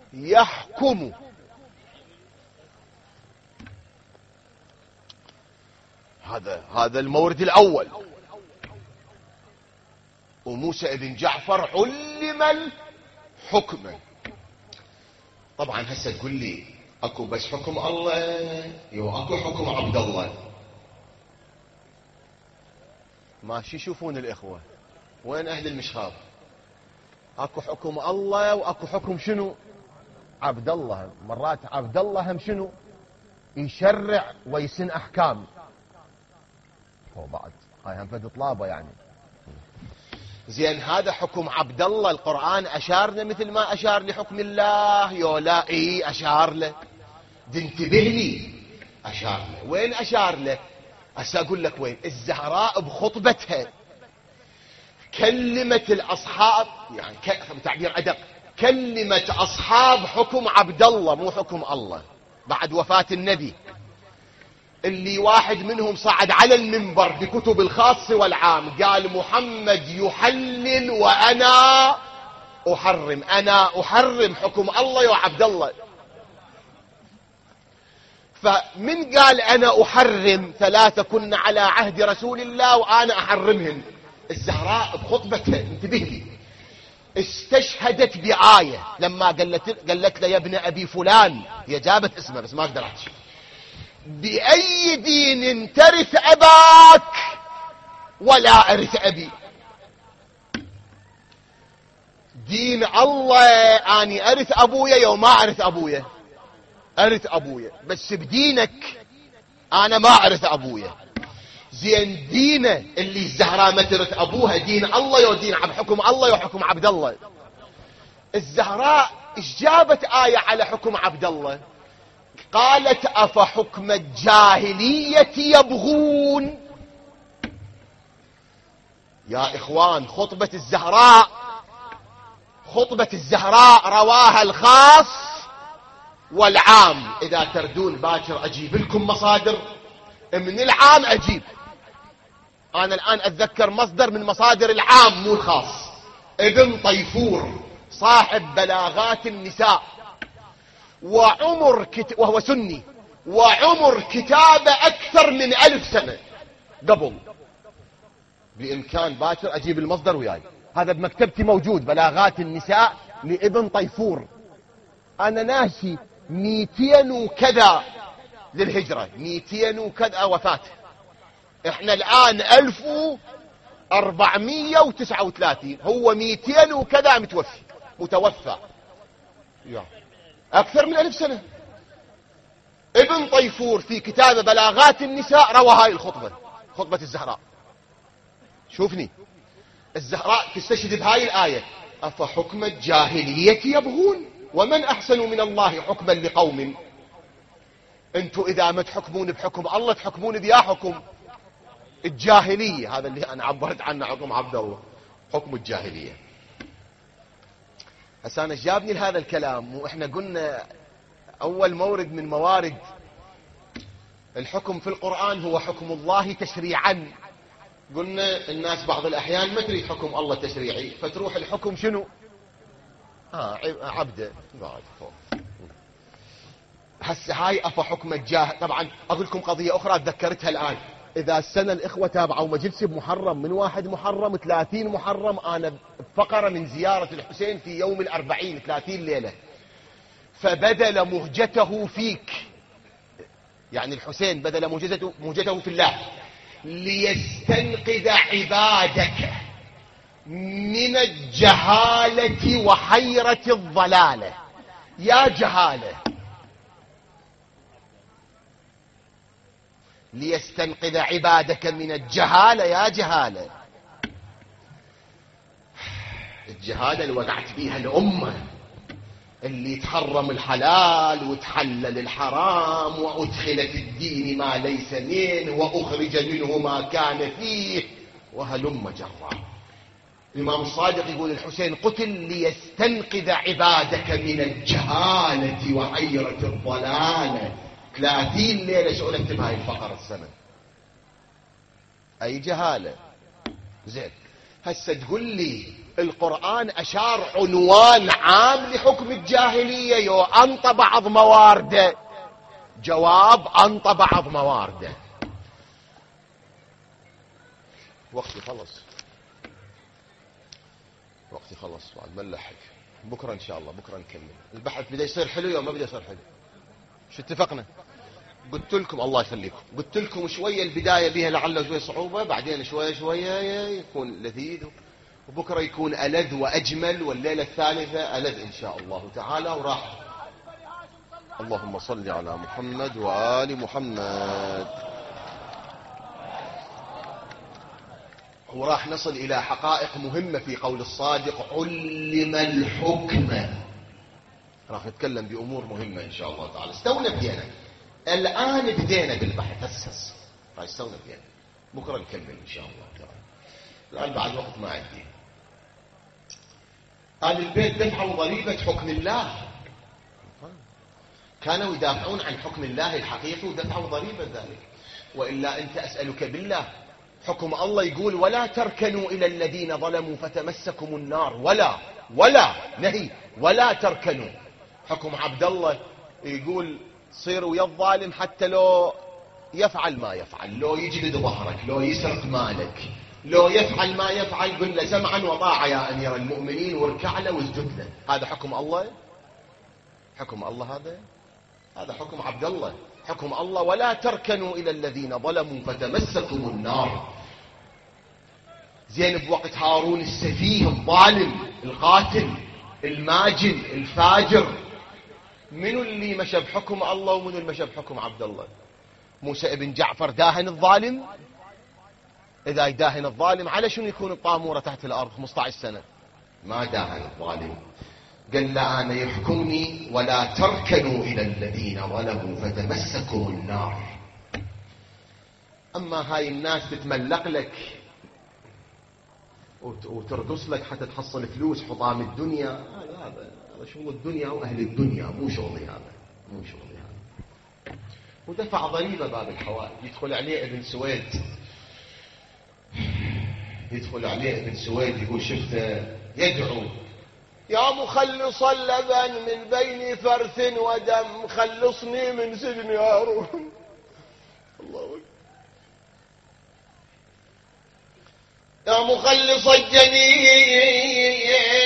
هذا المورد الأول. وموسى بن جعفر علم الحكم. طبعا هسه تقول لي اكو بس حكم الله واكو حكم عبد الله. ماشي يشوفون الإخوة وين أهل المشخاب؟ اكو حكم الله واكو حكم شنو؟ عبد الله. مرات عبد الله هم شنو؟ يشرع ويسن أحكام. هو بعد هاي هم فد طلابة يعني. زين هذا حكم عبد الله القرآن أشارنا مثل ما أشار لحكم الله يولا؟ أشار له. انتبه لي أشار له. وين أشار له؟ هسه أقول لك وين. الزهراء بخطبتها كلمة الأصحاب يعني تعبير أدق، كلمة أصحاب حكم عبد الله مو حكم الله. بعد وفاة النبي اللي واحد منهم صعد على المنبر بكتب الخاص والعام قال محمد يحلل وأنا أحرم. أنا أحرم حكم الله وعبد الله. فمن قال أنا أحرم ثلاثة كنا على عهد رسول الله وأنا أحرمهن. الزهراء بخطبتها انتبه لي استشهدت بآية لما قالت له يا ابن أبي فلان، هي جابت اسمه بس ما قدرت، بأي دين ترث أباك ولا أرث أبي؟ دين الله أني أرث أبويا يوم ما أرث أبويا، أرث أبويا بس بدينك أنا ما أرث أبويا. زين دينه اللي الزهراء ما ترث أبوها دين الله يو دين حكم الله وحكم عبد الله. الزهراء إيش جابت آية على حكم عبد الله؟ قالت أفحكم الجاهلية يبغون. يا إخوان خطبة الزهراء رواها الخاص والعام. إذا تردون باكر أجيب لكم مصادر من العام أجيب. أنا الآن أتذكر مصدر من مصادر العام مو الخاص، ابن طيفور صاحب بلاغات النساء وهو سني وعمر كتابة أكثر من 1000 سنة قبل. بإمكان باكر أجيب المصدر وياي. هذا بمكتبتي موجود بلاغات النساء لابن طيفور. أنا ناشي 200 وكذا للهجرة، 200 وكذا وفاته. احنا الآن 1439، هو 200 وكذا متوفى أكثر من 1000 سنة. ابن طيفور في كتاب بلاغات النساء روى هاي الخطبة، خطبة الزهراء. شوفني الزهراء تستشهد بهاي الآية أفحكم الجاهلية يبغون ومن أحسن من الله حكما لقوم. انتوا إذا ما تحكمون بحكم الله تحكمون بيا حكم الجاهلية. هذا اللي أنا عبرت عنه حكم عبد الله، حكم الجاهلية. هسه أنا جابني لهذا الكلام وإحنا قلنا أول مورد من موارد الحكم في القرآن هو حكم الله تشريعا. قلنا الناس بعض الأحيان ما تريد حكم الله تشريعي فتروح الحكم شنو؟ عبده. هسه هاي أفحكم الجاهل. طبعا أقول لكم قضية أخرى تذكرتها الآن. إذا السنة الإخوة تابعوا مجلسي بمحرم من 1 محرم 30 محرم أنا بفقرة من زيارة الحسين في يوم 40 30 ليلة، فبدل مهجته فيك، يعني الحسين بدل مهجته في الله ليستنقذ عبادك من الجهالة وحيرة الضلالة. يا جهالة ليستنقذ عبادك من الجهالة. يا جهالة، الجهالة اللي وقعت بيها الأمة، اللي تحرم الحلال وتحلل الحرام وأدخل في الدين ما ليس منه وأخرج منه ما كان فيه وهلم جرا. الإمام الصادق يقول الحسين قتل ليستنقذ عبادك من الجهالة وعيرة الضلالة. 30 ليلة شو نكتب هاي الفقرة السنة؟ أي جهالة. زين، هسه تقول لي القرآن أشار عنوان عام لحكم الجاهلية، يو أنطى بعض موارده. جواب: أنطى بعض موارده. وقتي خلص، وقتي خلص بعد ما نلحق. بكرة إن شاء الله، بكرة نكمل البحث. بدأ يصير حلو يوم ما بدأ يصير حلو؟ شو اتفقنا؟ قلت لكم الله يخليكم، قلت لكم شوية البداية بها لعله شوية صعوبة، بعدين شوية شوية يكون لذيذ، وبكرة يكون ألذ وأجمل، والليلة الثالثة ألذ إن شاء الله تعالى. وراح اللهم صل على محمد وآل محمد. وراح نصل إلى حقائق مهمة في قول الصادق: علم الحكم. راح نتكلم بأمور مهمة إن شاء الله تعالى. استونا بدينا الآن، بدينا بالبحث هسه، راح استونا بدينا. بكرة نكمل إن شاء الله تعالى. الآن بعد وقت ما عندي. أهل البيت دفعوا ضريبة حكم الله، كانوا يدافعون عن حكم الله الحقيقي ودفعوا ضريبة ذلك. وإلا أنت أسألك بالله، حكم الله يقول: ولا تركنوا إلى الذين ظلموا فتمسكم النار. ولا نهي، ولا تركنوا. حكم عبد الله يقول: صيروا ويا الظالم حتى لو يفعل ما يفعل، لو يجلد ظهرك، لو يسرق مالك، لو يفعل ما يفعل، قل له سمعا وطاعة يا أمير المؤمنين، واركع له واسجد له. هذا حكم الله؟ حكم الله هذا حكم عبد الله. حكم الله: ولا تركنوا إلى الذين ظلموا فتمسكم النار. زين، بوقت هارون السفيه الظالم القاتل الماجن الفاجر، منو اللي مشى بحكم الله ومنو اللي مشى بحكم عبد الله؟ موسى ابن جعفر داهن الظالم. إذا يداهن الظالم على شنو يكون الطامورة تحت الأرض 15 سنة؟ ما داهن الظالم، قال لا أنا يحكمني: ولا تركنوا إلى الذين ظلموا فتمسكوا النار. أما هاي الناس تتملق لك وترقص لك حتى تحصل فلوس، حطام الدنيا، هذا شغل الدنيا وأهل الدنيا، مو شغلي هذا، مو شغلي هذا. ودفع ضريبة باب الحوائج. يدخل عليه ابن سويد، يدخل عليه ابن سويد يقول: شفته يدعو: يا مخلص اللبن من بين فرث ودم، خلصني من سجن هارون. الله أكبر. يا مخلص الجنين،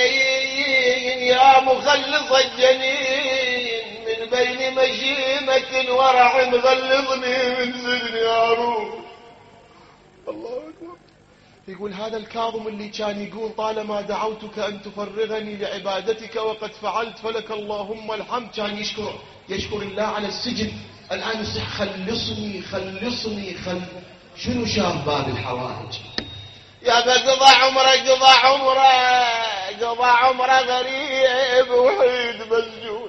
يا مخلص الجنين من بين مشيمة ورع، غلظني من سجن هارون. الله أكبر. يقول هذا الكاظم اللي كان يقول: طالما دعوتك أن تفرغني لعبادتك وقد فعلت فلك اللهم الحمد، كان يشكر الله على السجن. الآن يصيح: خلصني خلصني شنو شاف باب الحوائج؟ يا بقضى عمره، قضى عمره، قضى عمره غريب وحيد مسجون.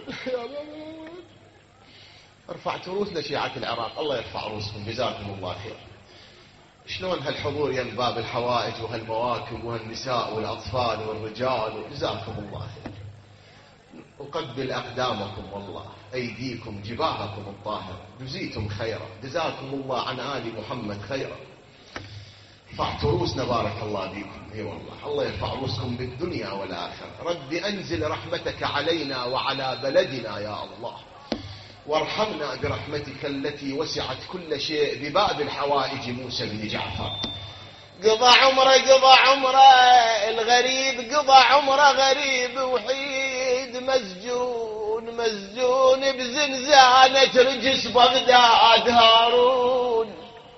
ارفعت رؤوسنا شيعة العراق، الله يرفع رؤوسكم، جزاكم الله خير. شلون هالحضور يم باب الحوائج وهالمواكب وهالنساء والأطفال والرجال، جزاكم الله خير. أقبل أقدامكم والله، أيديكم جباهكم الطاهرة، جزيتم خيرا، جزاكم الله عن آل محمد خيرا. رفعت رؤوسنا بارك الله بكم. اي والله الله يرفع رؤوسكم بالدنيا والآخرة. رب أنزل رحمتك علينا وعلى بلدنا يا الله، وارحمنا برحمتك التي وسعت كل شيء بباب الحوائج موسى بن جعفر. قضى عمره، قضى عمره الغريب، قضى عمره غريب وحيد مسجون، مسجون بزنزانة رجس بغداد هارون.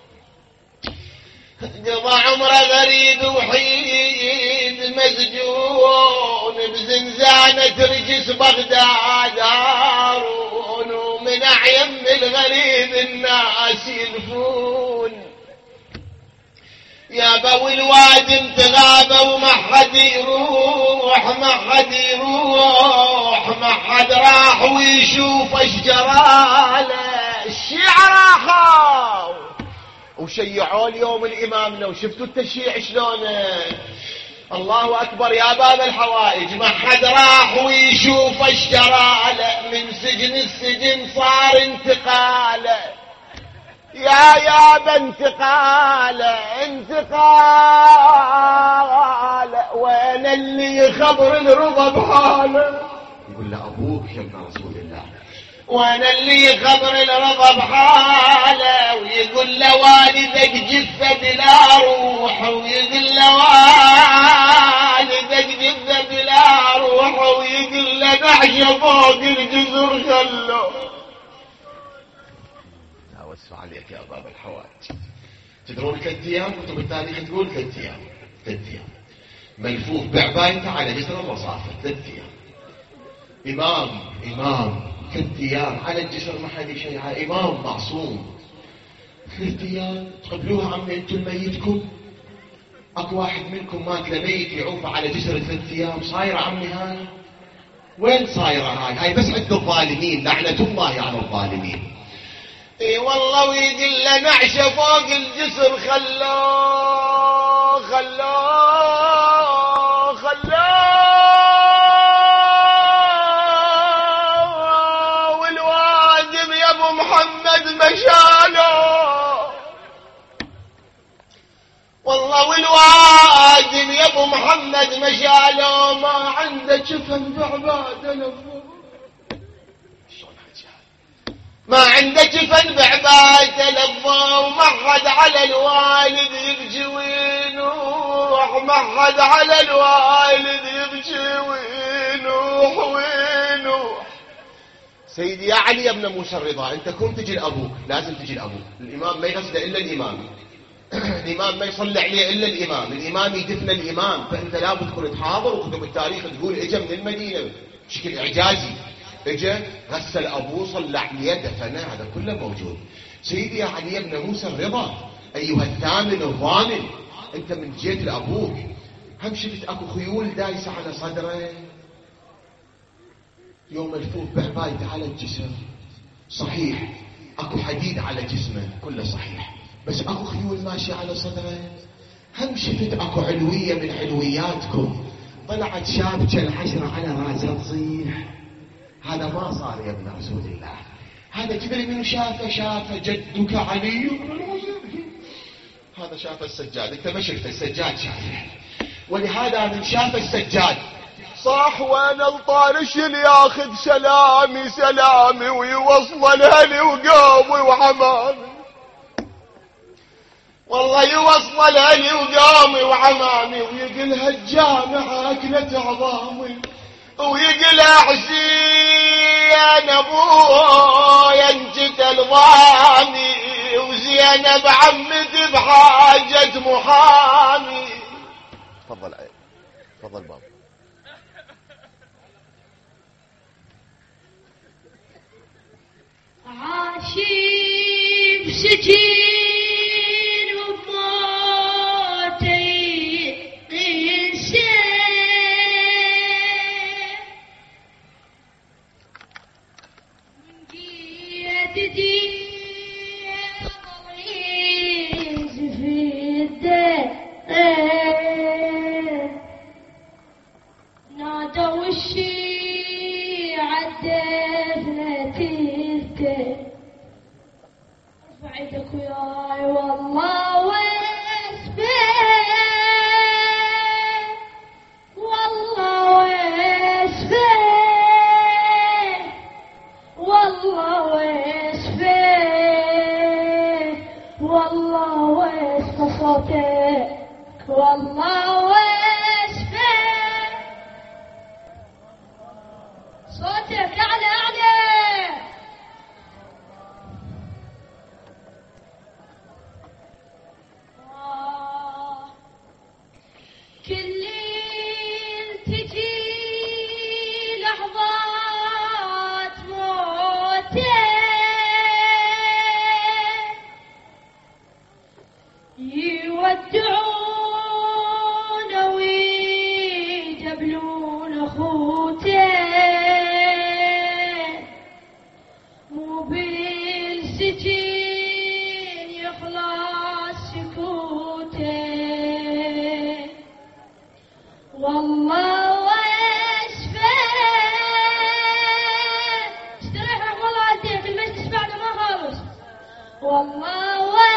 قضى عمره غريب وحيد مسجون بزنزانة رجس بغداد هارون. ومن يم الغريب الناس يلفون. يا بوي الوادم تغابى وما حد يروح، ما حد يروح، ما حد راح ويشوف اشجراله. الشيعة راحوا وشيعوا اليوم الامامنا، وشفتوا التشييع شلونه. الله اكبر يا باب الحوائج، ما حد راح ويشوف اشجراله. من سجن السجن صار انتقاله، يا انتقاله انتقاله. وين اللي يخبر الرضا بحاله؟ يقول له ابوك يا ابن رسول الله. وين اللي يخبر الرضا بحاله؟ ويقول له والدك جثة بلا روح، ويقول له والدك جثة بلا روح، ويقول له نعشة فوق الجزر خلوه. أوسع عليك يا باب الحوائج. تدرون 3 أيام كتب التاريخ تقول 3 أيام، 3 أيام ملفوف بعبايته على جسر الرصافة. 3 أيام إمام 3 أيام على الجسر ما حد يشيعه، إمام معصوم. 3 أيام تقبلوها عمي انتم ميتكم؟ اكو واحد منكم مات لميت يعوف على جسر 3 أيام؟ صايرة عمي هاي؟ وين صايرة هاي بس عند الظالمين، لعنة الله على الظالمين. اي والله. ويقول له نعشة فوق الجسر خلوه خلوه خلوه، والواجب يا ابو محمد مشاله. والله والواجب يا ابو محمد مشاله، ما عنده جفن بعباده لفوق. ما عنده جفن بعباده لفوق، وما حد على الوالد يبكي وينوح، ما حد على الوالد يبكي وينوح. سيدي يا علي يا ابن موسى الرضا، انت كنت تجي لابوك، لازم تجي لابوك. الامام ما يغسله الا الامام، الامام ما يصلي عليه الا الامام يدفن الامام. فانت لابد تكون تحاضر. وكتب التاريخ تقول اجى من المدينه بشكل اعجازي، اجى غسل ابوه صلى عليه دفنه، هذا كله موجود. سيدي يا علي بن موسى الرضا ايها الثامن الضامن، انت من جيت لابوك هم شفت اكو خيول دايسه على صدره، يوم ملفوف بعبايته على الجسم. صحيح اكو حديد على جسمه كله صحيح، بس اكو خيول ماشيه على صدره. هم شفت اكو علويه من علوياتكم طلعت شابكه الحشره على راسها تصيح. هذا ما صار يا ابن رسول الله. هذا تدري من شافه جدك علي بن المسلم. هذا شاف السجاد، انت ما شفت السجاد شافه. ولهذا من شاف السجاد صاح وانا الطارش اللي ياخذ سلامي ويوصل الهلي وقومي وعمامي. والله يوصل الهلي وقومي وعمامي، ويقلها الجامعة اكلت عظامي، ويقلها حسين ابويا انجت الضامي، وزينب عمتي بحاجة محامي. تفضل بابا. عاشي بسجين وموتي انسان، من جيتي ضويز في الدين نادوا الشيعة دفنتي. ارفع يدك وياي والله واسفه، والله واسفه، والله واسفه، والله واسفه صوتك، والله واسفه صوتك اعلى اعلى. كل ليل تجي لحظات موته، يودعون ويجبلون اخوته مو بالسجين يخلص سكوته والله واسفه استريح والله اديك المجلس بعد ما خلص والله